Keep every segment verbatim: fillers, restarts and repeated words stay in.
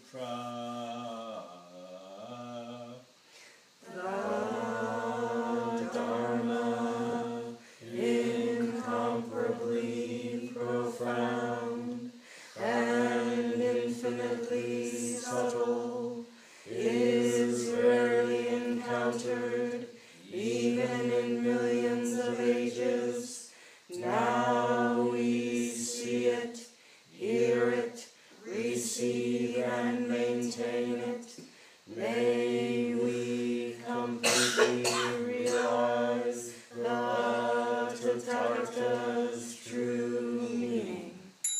The Dharma, incomparably profound and infinitely subtle, is rarely encountered, even in millions of ages. Now we see it, hear it, receive and maintain it. May we completely realize the Tathagata's true meaning.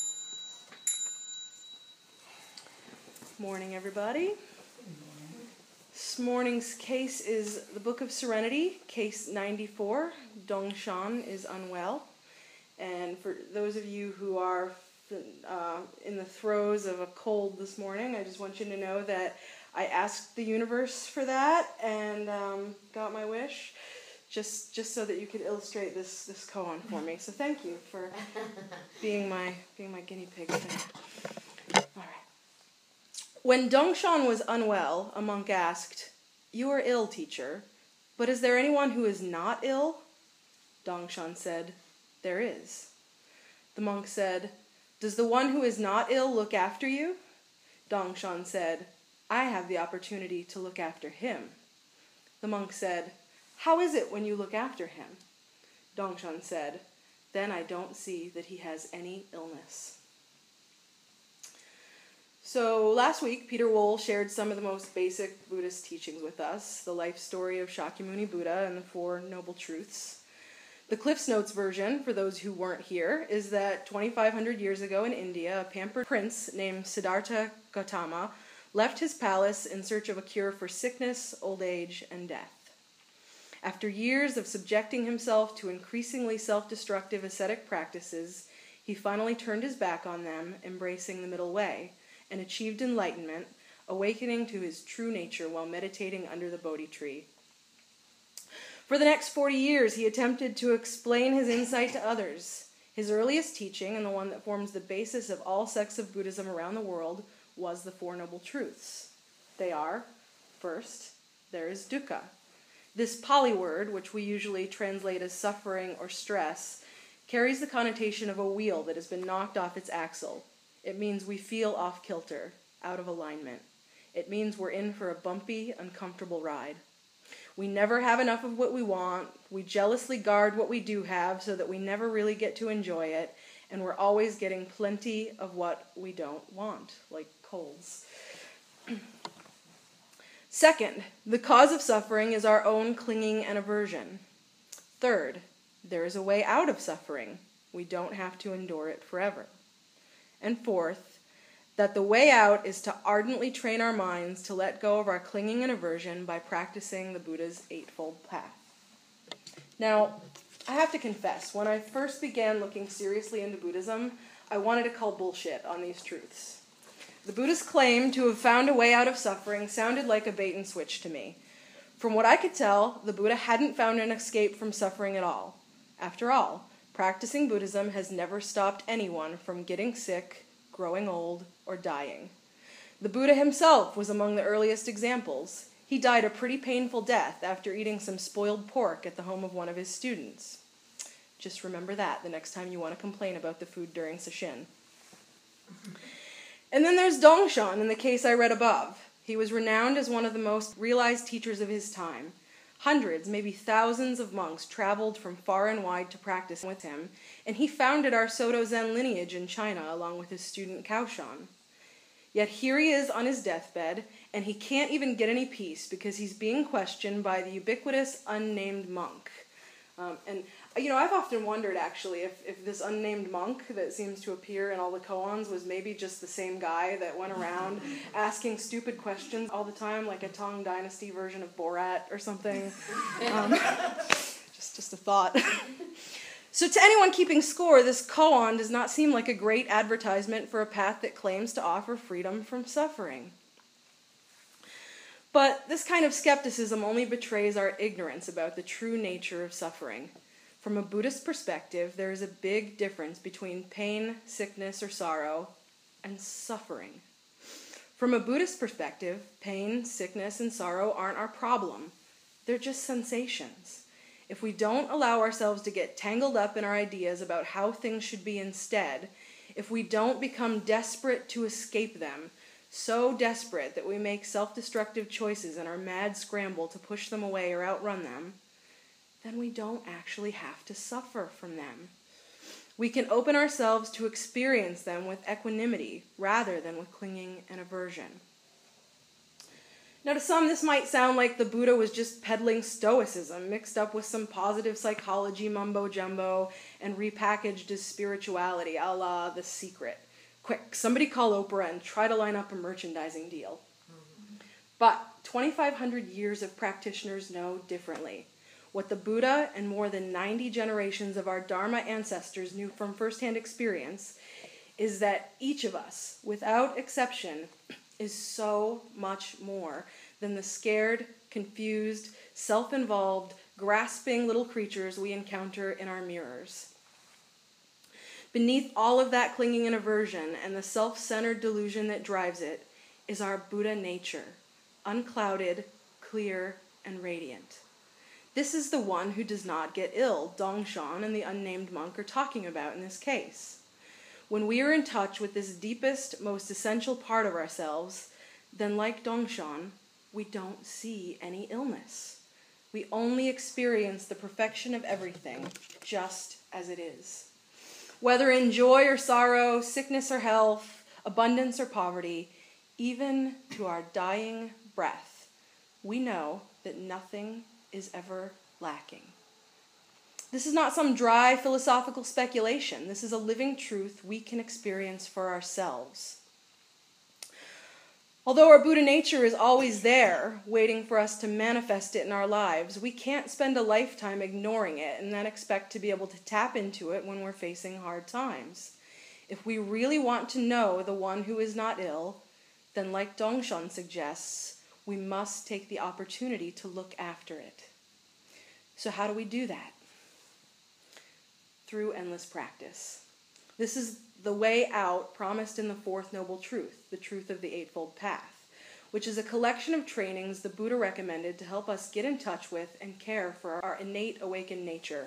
Morning, everybody. This morning's case is the Book of Serenity, case ninety-four. Dongshan is unwell. And for those of you who are uh, in the throes of a cold this morning, I just want you to know that I asked the universe for that and um, got my wish, just just so that you could illustrate this this koan for me. So thank you for being my being my guinea pig today. All right. When Dongshan was unwell, a monk asked, "You are ill, teacher, but is there anyone who is not ill?" Dongshan said, "There is." The monk said, "Does the one who is not ill look after you?" Dongshan said, "I have the opportunity to look after him." The monk said, "How is it when you look after him?" Dongshan said, "Then I don't see that he has any illness." So last week, Peter Wohl shared some of the most basic Buddhist teachings with us, the life story of Shakyamuni Buddha and the Four Noble Truths. The Cliff's Notes version, for those who weren't here, is that twenty-five hundred years ago in India, a pampered prince named Siddhartha Gautama left his palace in search of a cure for sickness, old age, and death. After years of subjecting himself to increasingly self-destructive ascetic practices, he finally turned his back on them, embracing the middle way, and achieved enlightenment, awakening to his true nature while meditating under the Bodhi tree. For the next forty years, he attempted to explain his insight to others. His earliest teaching, and the one that forms the basis of all sects of Buddhism around the world, was the Four Noble Truths. They are, first, there is dukkha. This Pali word, which we usually translate as suffering or stress, carries the connotation of a wheel that has been knocked off its axle. It means we feel off-kilter, out of alignment. It means we're in for a bumpy, uncomfortable ride. We never have enough of what we want. We jealously guard what we do have so that we never really get to enjoy it. And we're always getting plenty of what we don't want, like colds. Second, the cause of suffering is our own clinging and aversion. Third, there is a way out of suffering. We don't have to endure it forever. And fourth, that the way out is to ardently train our minds to let go of our clinging and aversion by practicing the Buddha's Eightfold Path. Now, I have to confess, when I first began looking seriously into Buddhism, I wanted to call bullshit on these truths. The Buddha's claim to have found a way out of suffering sounded like a bait and switch to me. From what I could tell, the Buddha hadn't found an escape from suffering at all. After all, practicing Buddhism has never stopped anyone from getting sick, growing old, or dying. The Buddha himself was among the earliest examples. He died a pretty painful death after eating some spoiled pork at the home of one of his students. Just remember that the next time you want to complain about the food during sesshin. And then there's Dongshan in the case I read above. He was renowned as one of the most realized teachers of his time. Hundreds, maybe thousands of monks traveled from far and wide to practice with him, and he founded our Soto Zen lineage in China along with his student Kaoshan. Yet here he is on his deathbed, and he can't even get any peace because he's being questioned by the ubiquitous unnamed monk. Um, and, you know, I've often wondered, actually, if, if this unnamed monk that seems to appear in all the koans was maybe just the same guy that went around asking stupid questions all the time, like a Tang Dynasty version of Borat or something. Um, just, just a thought. So to anyone keeping score, this koan does not seem like a great advertisement for a path that claims to offer freedom from suffering. But this kind of skepticism only betrays our ignorance about the true nature of suffering. From a Buddhist perspective, there is a big difference between pain, sickness, or sorrow, and suffering. From a Buddhist perspective, pain, sickness, and sorrow aren't our problem. They're just sensations. If we don't allow ourselves to get tangled up in our ideas about how things should be instead, if we don't become desperate to escape them, so desperate that we make self-destructive choices in our mad scramble to push them away or outrun them, then we don't actually have to suffer from them. We can open ourselves to experience them with equanimity rather than with clinging and aversion. Now, to some, this might sound like the Buddha was just peddling stoicism, mixed up with some positive psychology mumbo-jumbo and repackaged as spirituality, a la The Secret. Quick, somebody call Oprah and try to line up a merchandising deal. Mm-hmm. But twenty-five hundred years of practitioners know differently. What the Buddha and more than ninety generations of our Dharma ancestors knew from firsthand experience is that each of us, without exception, is so much more than the scared, confused, self-involved, grasping little creatures we encounter in our mirrors. Beneath all of that clinging and aversion and the self-centered delusion that drives it is our Buddha nature, unclouded, clear, and radiant. This is the one who does not get ill, Dongshan and the unnamed monk are talking about in this case. When we are in touch with this deepest, most essential part of ourselves, then like Dongshan, we don't see any illness. We only experience the perfection of everything, just as it is. Whether in joy or sorrow, sickness or health, abundance or poverty, even to our dying breath, we know that nothing is ever lacking. This is not some dry philosophical speculation. This is a living truth we can experience for ourselves. Although our Buddha nature is always there, waiting for us to manifest it in our lives, we can't spend a lifetime ignoring it and then expect to be able to tap into it when we're facing hard times. If we really want to know the one who is not ill, then like Dongshan suggests, we must take the opportunity to look after it. So how do we do that? Through endless practice. This is the way out promised in the Fourth Noble Truth, the truth of the Eightfold Path, which is a collection of trainings the Buddha recommended to help us get in touch with and care for our innate awakened nature.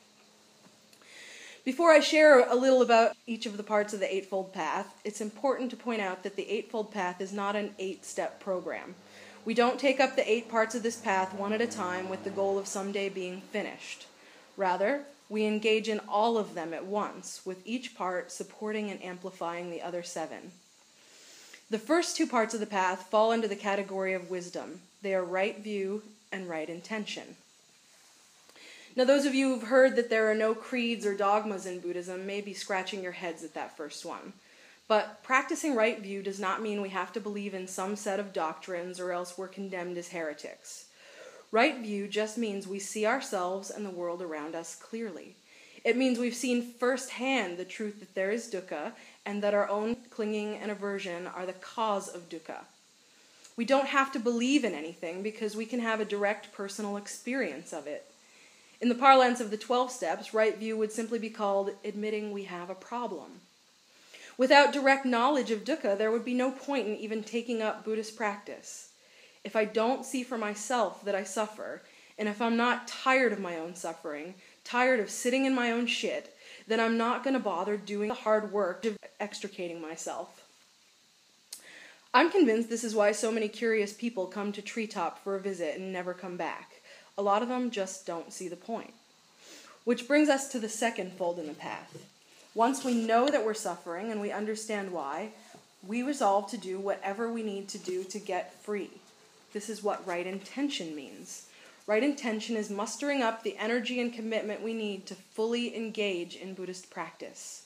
Before I share a little about each of the parts of the Eightfold Path, it's important to point out that the Eightfold Path is not an eight-step program. We don't take up the eight parts of this path one at a time with the goal of someday being finished. Rather, we engage in all of them at once, with each part supporting and amplifying the other seven. The first two parts of the path fall into the category of wisdom. They are right view and right intention. Now, those of you who've heard that there are no creeds or dogmas in Buddhism may be scratching your heads at that first one. But practicing right view does not mean we have to believe in some set of doctrines or else we're condemned as heretics. Right view just means we see ourselves and the world around us clearly. It means we've seen firsthand the truth that there is dukkha and that our own clinging and aversion are the cause of dukkha. We don't have to believe in anything because we can have a direct personal experience of it. In the parlance of the twelve steps, right view would simply be called admitting we have a problem. Without direct knowledge of dukkha, there would be no point in even taking up Buddhist practice. If I don't see for myself that I suffer, and if I'm not tired of my own suffering, tired of sitting in my own shit, then I'm not going to bother doing the hard work of extricating myself. I'm convinced this is why so many curious people come to Treetop for a visit and never come back. A lot of them just don't see the point. Which brings us to the second fold in the path. Once we know that we're suffering and we understand why, we resolve to do whatever we need to do to get free. This is what right intention means. Right intention is mustering up the energy and commitment we need to fully engage in Buddhist practice.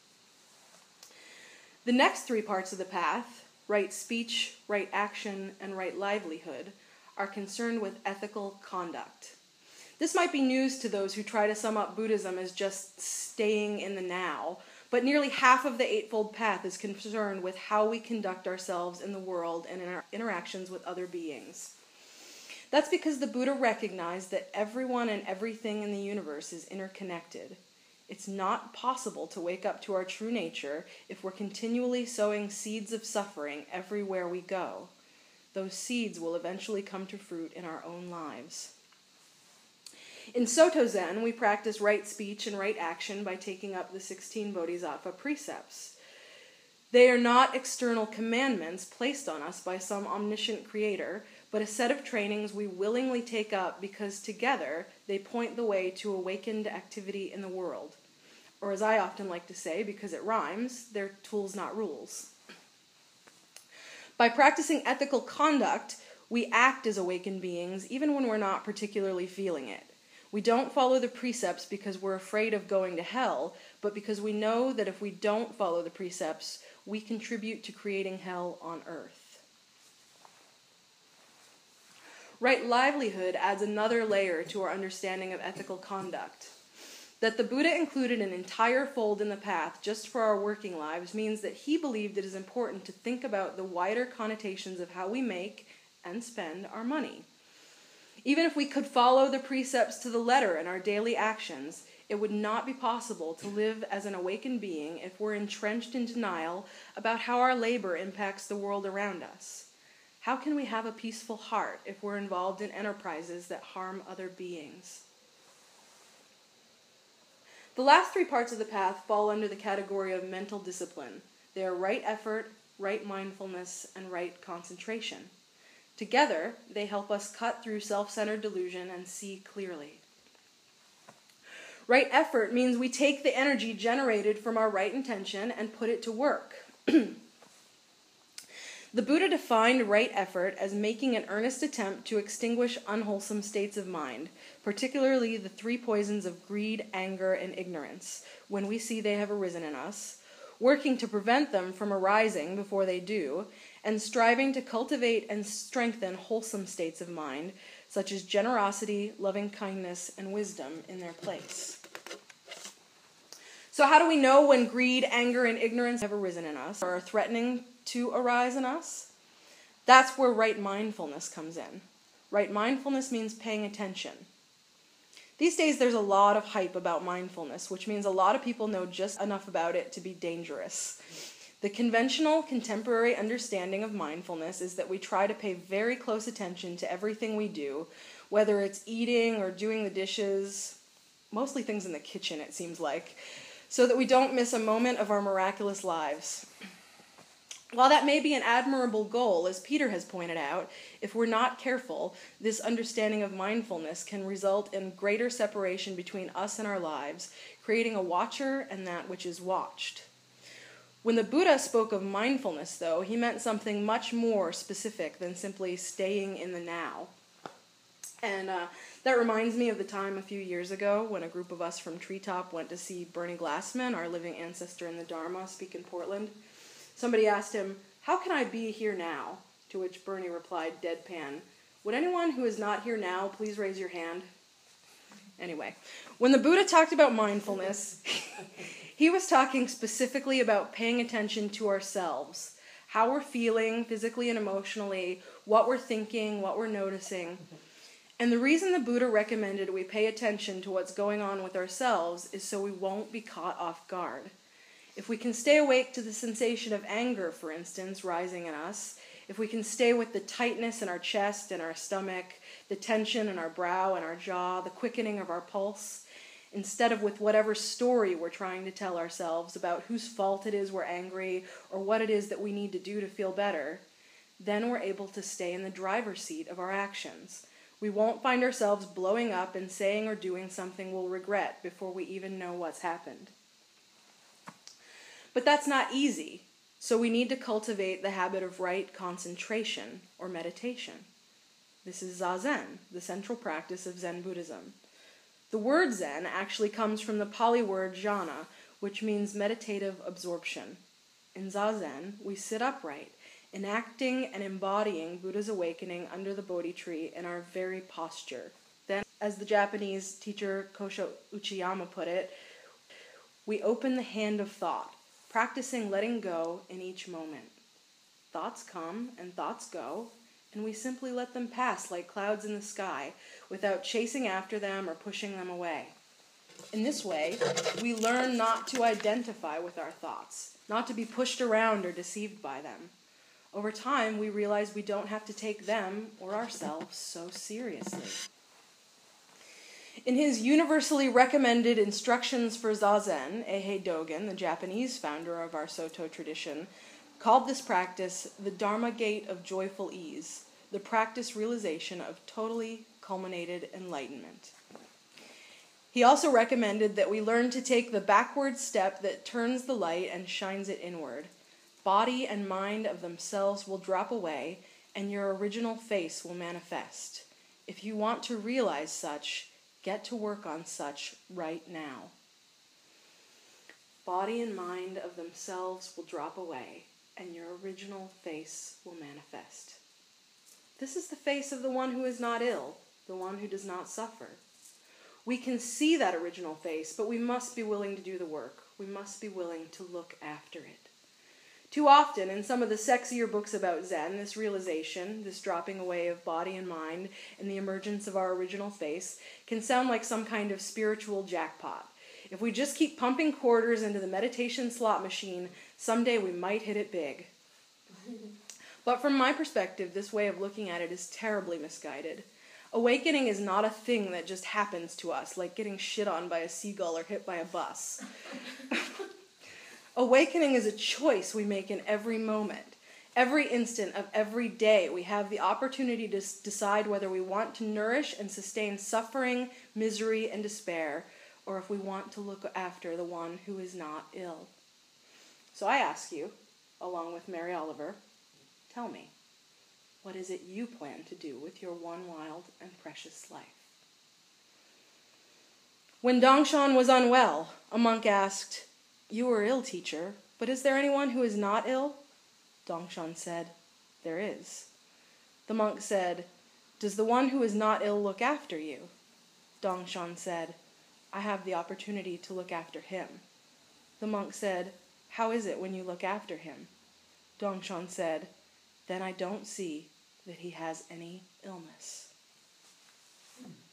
The next three parts of the path, right speech, right action, and right livelihood, are concerned with ethical conduct. This might be news to those who try to sum up Buddhism as just staying in the now, but nearly half of the Eightfold Path is concerned with how we conduct ourselves in the world and in our interactions with other beings. That's because the Buddha recognized that everyone and everything in the universe is interconnected. It's not possible to wake up to our true nature if we're continually sowing seeds of suffering everywhere we go. Those seeds will eventually come to fruit in our own lives. In Soto Zen, we practice right speech and right action by taking up the sixteen Bodhisattva precepts. They are not external commandments placed on us by some omniscient creator, but a set of trainings we willingly take up because together they point the way to awakened activity in the world. Or as I often like to say, because it rhymes, they're tools, not rules. By practicing ethical conduct, we act as awakened beings even when we're not particularly feeling it. We don't follow the precepts because we're afraid of going to hell, but because we know that if we don't follow the precepts, we contribute to creating hell on earth. Right livelihood adds another layer to our understanding of ethical conduct. That the Buddha included an entire fold in the path just for our working lives means that he believed it is important to think about the wider connotations of how we make and spend our money. Even if we could follow the precepts to the letter in our daily actions, it would not be possible to live as an awakened being if we're entrenched in denial about how our labor impacts the world around us. How can we have a peaceful heart if we're involved in enterprises that harm other beings? The last three parts of the path fall under the category of mental discipline. They are right effort, right mindfulness, and right concentration. Together, they help us cut through self-centered delusion and see clearly. Right effort means we take the energy generated from our right intention and put it to work. The Buddha defined right effort as making an earnest attempt to extinguish unwholesome states of mind, particularly the three poisons of greed, anger, and ignorance, when we see they have arisen in us, working to prevent them from arising before they do, and striving to cultivate and strengthen wholesome states of mind, such as generosity, loving kindness, and wisdom in their place. So how do we know when greed, anger, and ignorance have arisen in us, or are threatening to arise in us? That's where right mindfulness comes in. Right mindfulness means paying attention. These days there's a lot of hype about mindfulness, which means a lot of people know just enough about it to be dangerous. The conventional, contemporary understanding of mindfulness is that we try to pay very close attention to everything we do, whether it's eating or doing the dishes, mostly things in the kitchen it seems like, so that we don't miss a moment of our miraculous lives. While that may be an admirable goal, as Peter has pointed out, if we're not careful, this understanding of mindfulness can result in greater separation between us and our lives, creating a watcher and that which is watched. When the Buddha spoke of mindfulness, though, he meant something much more specific than simply staying in the now. And uh, that reminds me of the time a few years ago when a group of us from Treetop went to see Bernie Glassman, our living ancestor in the Dharma, speak in Portland. Somebody asked him, "How can I be here now?" To which Bernie replied, deadpan, "Would anyone who is not here now please raise your hand?" Anyway, when the Buddha talked about mindfulness, he was talking specifically about paying attention to ourselves, how we're feeling physically and emotionally, what we're thinking, what we're noticing. And the reason the Buddha recommended we pay attention to what's going on with ourselves is so we won't be caught off guard. If we can stay awake to the sensation of anger, for instance, rising in us, if we can stay with the tightness in our chest and our stomach, the tension in our brow and our jaw, the quickening of our pulse, instead of with whatever story we're trying to tell ourselves about whose fault it is we're angry or what it is that we need to do to feel better, then we're able to stay in the driver's seat of our actions. We won't find ourselves blowing up and saying or doing something we'll regret before we even know what's happened. But that's not easy, so we need to cultivate the habit of right concentration or meditation. This is Zazen, the central practice of Zen Buddhism. The word Zen actually comes from the Pali word jhana, which means meditative absorption. In Zazen, we sit upright, enacting and embodying Buddha's awakening under the Bodhi tree in our very posture. Then, as the Japanese teacher Kosho Uchiyama put it, we open the hand of thought, practicing letting go in each moment. Thoughts come and thoughts go, and we simply let them pass like clouds in the sky without chasing after them or pushing them away. In this way, we learn not to identify with our thoughts, not to be pushed around or deceived by them. Over time, we realize we don't have to take them or ourselves so seriously. In his universally recommended Instructions for Zazen, Eihei Dogen, the Japanese founder of our Soto tradition, called this practice the Dharma Gate of Joyful Ease, the practice realization of totally culminated enlightenment. He also recommended that we learn to take the backward step that turns the light and shines it inward. Body and mind of themselves will drop away, and your original face will manifest. If you want to realize such, get to work on such right now. Body and mind of themselves will drop away, and your original face will manifest. This is the face of the one who is not ill, the one who does not suffer. We can see that original face, but we must be willing to do the work. We must be willing to look after it. Too often, in some of the sexier books about Zen, this realization, this dropping away of body and mind, and the emergence of our original face, can sound like some kind of spiritual jackpot. If we just keep pumping quarters into the meditation slot machine, someday we might hit it big. But from my perspective, this way of looking at it is terribly misguided. Awakening is not a thing that just happens to us, like getting shit on by a seagull or hit by a bus. Awakening is a choice we make in every moment. Every instant of every day, we have the opportunity to decide whether we want to nourish and sustain suffering, misery, and despair, or if we want to look after the one who is not ill. So I ask you, along with Mary Oliver, tell me, what is it you plan to do with your one wild and precious life? When Dongshan was unwell, a monk asked, "You are ill, teacher, but is there anyone who is not ill?" Dongshan said, "There is." The monk said, "Does the one who is not ill look after you?" Dongshan said, "I have the opportunity to look after him." The monk said, "How is it when you look after him?" Dongshan said, "Then I don't see that he has any illness."